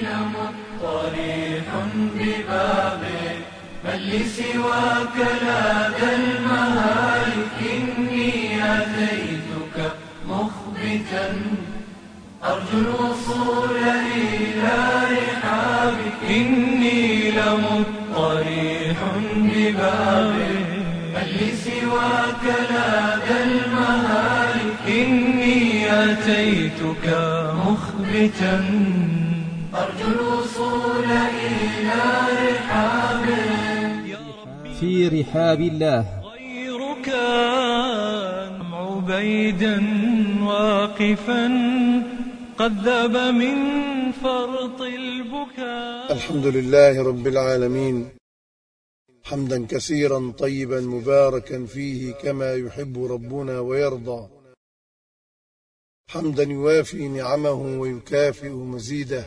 لمضطرح ببابه من لي سواك لا ذا المهالك إني أتيتك مخبتا أرجو الوصول إلى رحابك إني لمضطرح ببابك من لي سواك لا ذا المهالك إني أتيتك مخبتا أرجو الوصول إلى رحابك في رحاب الله. غيرك عبيدا واقفا قد ذاب من فرط البكاء. الحمد لله رب العالمين، حمدا كثيرا طيبا مباركا فيه كما يحب ربنا ويرضى، حمدا يوافي نعمه ويكافئ مزيده.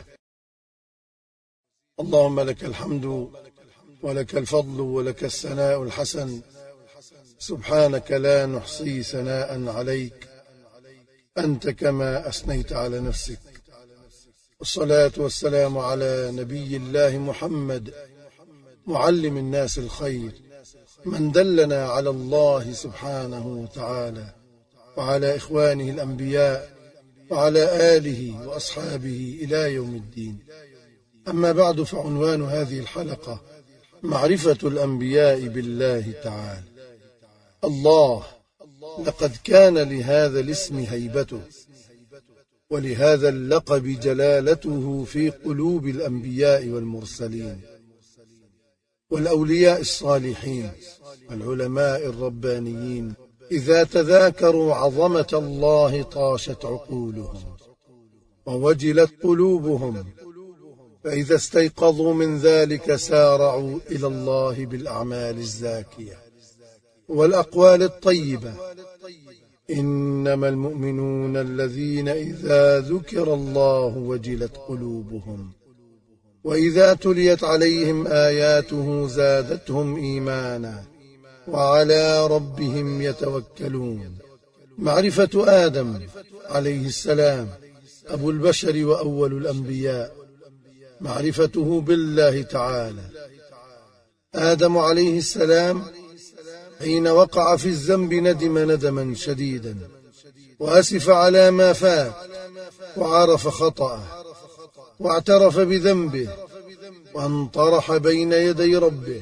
اللهم لك الحمد ولك الفضل ولك الثناء الحسن، سبحانك لا نحصي ثناء عليك أنت كما أثنيت على نفسك. والصلاة والسلام على نبي الله محمد، معلم الناس الخير، من دلنا على الله سبحانه وتعالى، وعلى إخوانه الأنبياء، وعلى آله وأصحابه إلى يوم الدين. أما بعد، فعنوان هذه الحلقة معرفة الأنبياء بالله تعالى. الله لقد كان لهذا الاسم هيبته، ولهذا اللقب جلالته في قلوب الأنبياء والمرسلين والأولياء الصالحين والعلماء الربانيين. إذا تذاكروا عظمة الله طاشت عقولهم ووجلت قلوبهم، فإذا استيقظوا من ذلك سارعوا إلى الله بالأعمال الزاكية والأقوال الطيبة. إنما المؤمنون الذين إذا ذكر الله وجلت قلوبهم وإذا تليت عليهم آياته زادتهم إيمانا وعلى ربهم يتوكلون. معرفة آدم عليه السلام أبو البشر وأول الأنبياء، معرفته بالله تعالى. آدم عليه السلام حين وقع في الذنب ندم ندما شديدا، وأسف على ما فات، وعرف خطأه، واعترف بذنبه، وانطرح بين يدي ربه،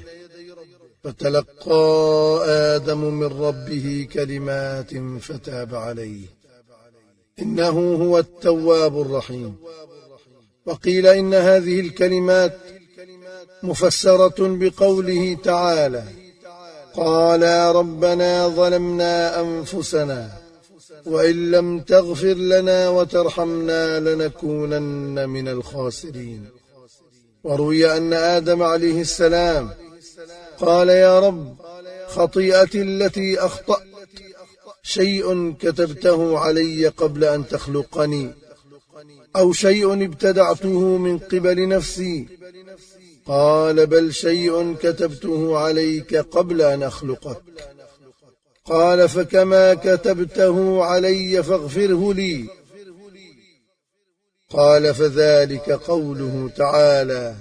فتلقى آدم من ربه كلمات فتاب عليه، إنه هو التواب الرحيم. وقيل إن هذه الكلمات مفسرة بقوله تعالى: قالا ربنا ظلمنا أنفسنا وإن لم تغفر لنا وترحمنا لنكونن من الخاسرين. وروي أن آدم عليه السلام قال: يا رب، خطيئتي التي أخطأت شيء كتبته علي قبل أن تخلقني، أو شيء ابتدعته من قبل نفسي. قال: بل شيء كتبته عليك قبل أن أخلقك. قال: فكما كتبته علي فاغفره لي. قال: فذلك قوله تعالى: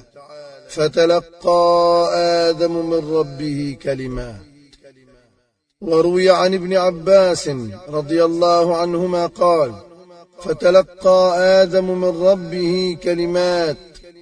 فتلقى آدم من ربه كلمات. وروي عن ابن عباس رضي الله عنهما قال: فتلقى آدم من ربه كلمات.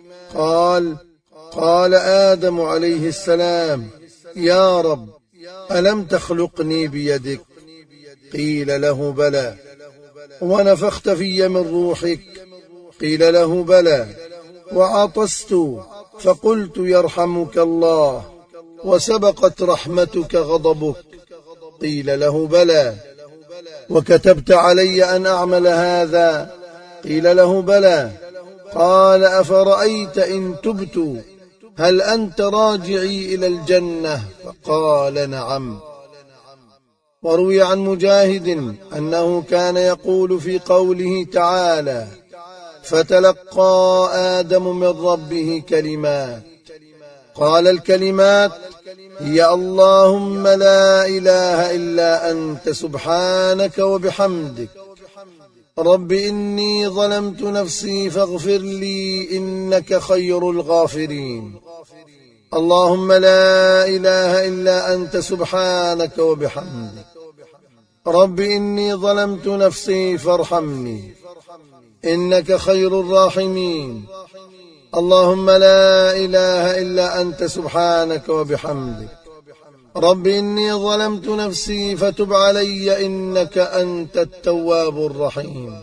قال آدم عليه السلام: يا رب، ألم تخلقني بيدك؟ قيل له: بلى. ونفخت في من روحك؟ قيل له: بلى. وعطست فقلت: يرحمك الله، وسبقت رحمتك غضبك؟ قيل له: بلى. وكتبت علي أن أعمل هذا؟ قيل له: بلى. قال: أفرأيت إن تبت هل أنت راجعي إلى الجنة؟ فقال: نعم. وروي عن مجاهد أنه كان يقول في قوله تعالى: فتلقى آدم من ربه كلمات. قال: الكلمات هي اللهم لا إله إلا أنت سبحانك وبحمدك. رب إني ظلمت نفسي فاغفر لي إنك خير الغافرين. اللهم لا إله إلا أنت سبحانك وبحمدك. رب إني ظلمت نفسي فارحمني إنك خير الراحمين. اللهم لا إله إلا أنت سبحانك وبحمدك. رب إني ظلمت نفسي فتب علي إنك أنت التواب الرحيم.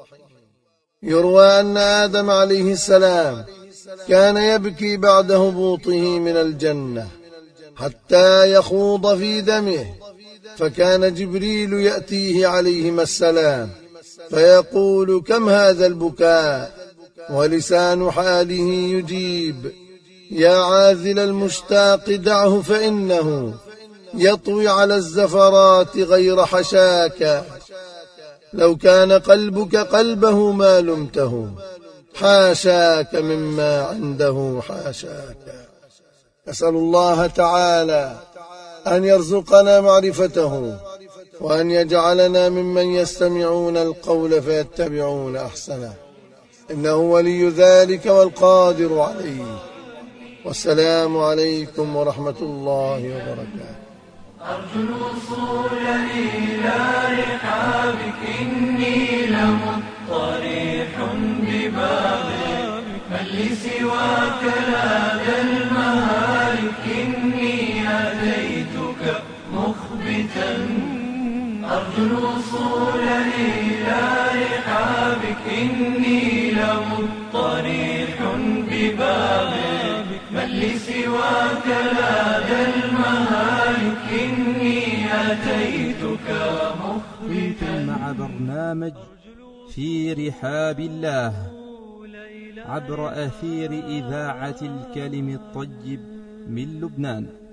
يروى أن آدم عليه السلام كان يبكي بعد هبوطه من الجنة حتى يخوض في دمه، فكان جبريل يأتيه عليهما السلام فيقول: كم هذا البكاء؟ ولسان حاله يجيب: يا عاذل المشتاق دعه فإنه يطوي على الزفرات غير حشاك. لو كان قلبك قلبه ما لمته، حاشاك مما عنده حاشاك. أسأل الله تعالى أن يرزقنا معرفته، وأن يجعلنا ممن يستمعون القول فيتبعون أحسنه، إنه ولي ذلك والقادر عليه. والسلام عليكم ورحمة الله وبركاته. أرجو الوصول إلى رحابك، إني لمضطرح ببابك، من لي سواك لاذا المهالك، إني أتيتك مخبتا. أرجو الوصول إلى رحابك، إني لمضطرح ببابك، من لي سواك لاذا المهالك، إني أتيتك مخبتا. مع برنامج في رحاب الله عبر أثير إذاعة الكلم الطيب من لبنان.